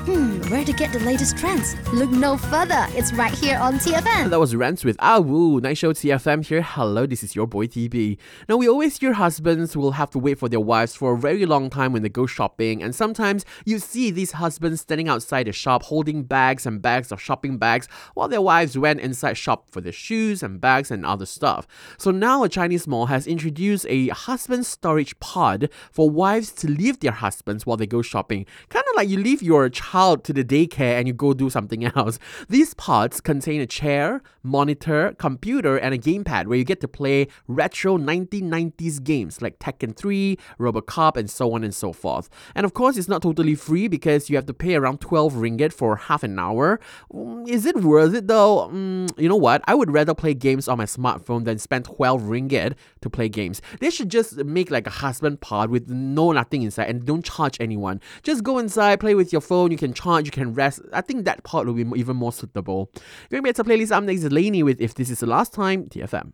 Where to get the latest trends? Look no further. It's right here on TFM. That was Rants with Woo. Night Show TFM here. Hello, this is your boy TB. Now, we always hear husbands will have to wait for their wives for a very long time when they go shopping, and sometimes you see these husbands standing outside the shop holding bags and bags of shopping bags while their wives went inside shop for their shoes and bags and other stuff. So now a Chinese mall has introduced a husband storage pod for wives to leave their husbands while they go shopping. Kind of like you leave your child to the daycare and you go do something else. These pods contain a chair, monitor, computer, and a gamepad where you get to play retro 1990s games like Tekken 3, Robocop, and so on and so forth. And of course, it's not totally free because you have to pay around 12 ringgit for half an hour. Is it worth it though? You know what? I would rather play games on my smartphone than spend 12 ringgit to play games. They should just make like a husband pod with nothing inside and don't charge anyone. Just go inside, play with your phone, you can charge, you can rest. I think that part will be even more suitable. Going back to playlist, up next is Lainey with If This Is the Last Time, TFM.